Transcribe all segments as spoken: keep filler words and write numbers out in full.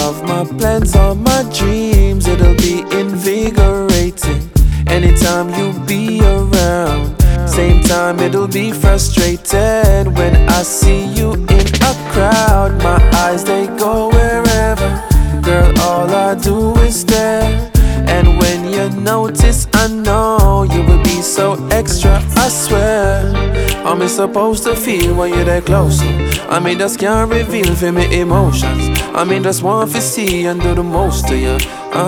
of my plans, all my dreams, it'll be invigorating. Anytime you be around, same time it'll be frustrated when I see you in a crowd. My eyes, they go wherever, girl, all I do is stare. And when you notice, I know you will be so extra, I swear. How me supposed to feel when you're that close? I mean, just can't reveal for me emotions. I mean, just want to see and do the most to you.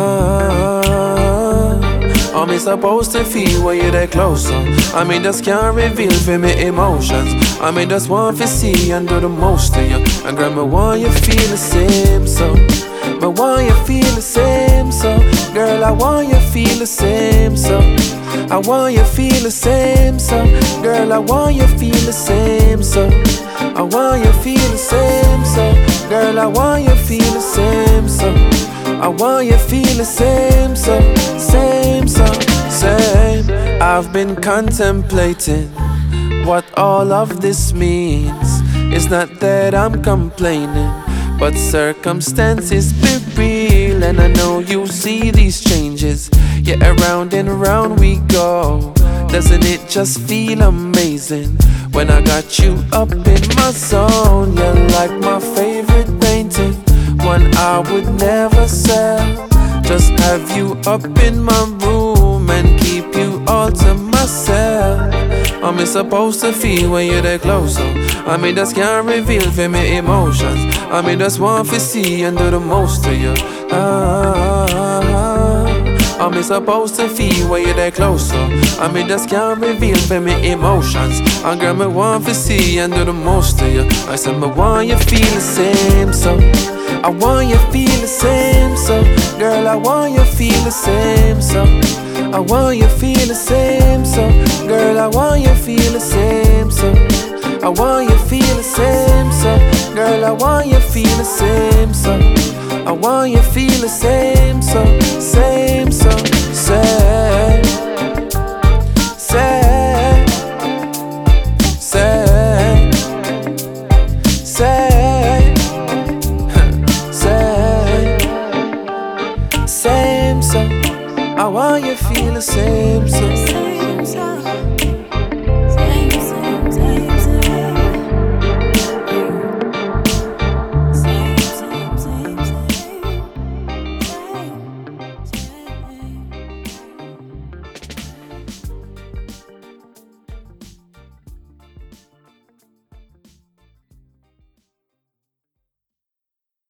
Ah, how me supposed to feel when you're that close? I mean, just can't reveal for me emotions. I mean, just want to see and do the most to you. And girl, me want you feel the same, so me want you feel the same, so girl, I want you feel the same, so I want you feel the same, so girl, I want you feel the same, so I want you feel the same, so girl, I want you feel the same, so I want you feel the same, so same, so same. I've been contemplating what all of this means. It's not that I'm complaining, but circumstances be real, and I know you see these changes. Yeah, around and around we go. Doesn't it just feel amazing when I got you up in my zone? You're like my favorite painting, one I would never sell. Just have you up in my room and keep you all to myself. How me supposed to feel when you're that close? So I mean, just can't reveal for me emotions. I mean, just want to see and do the most to you. Ah, how me supposed to feel when you're that close? So I mean, just can't reveal for me emotions. And girl, me want to see and do the most to you. I said, me want you feel the same, so I want you feel the same, so girl, I want you feel the same, so I want you feel the same, so girl, I want you feel the same, so I want you feel the same, so girl, I want you feel the same, so I want you feel the same, so same, so same, same, same, same, same, same, so I want you feel the same, so.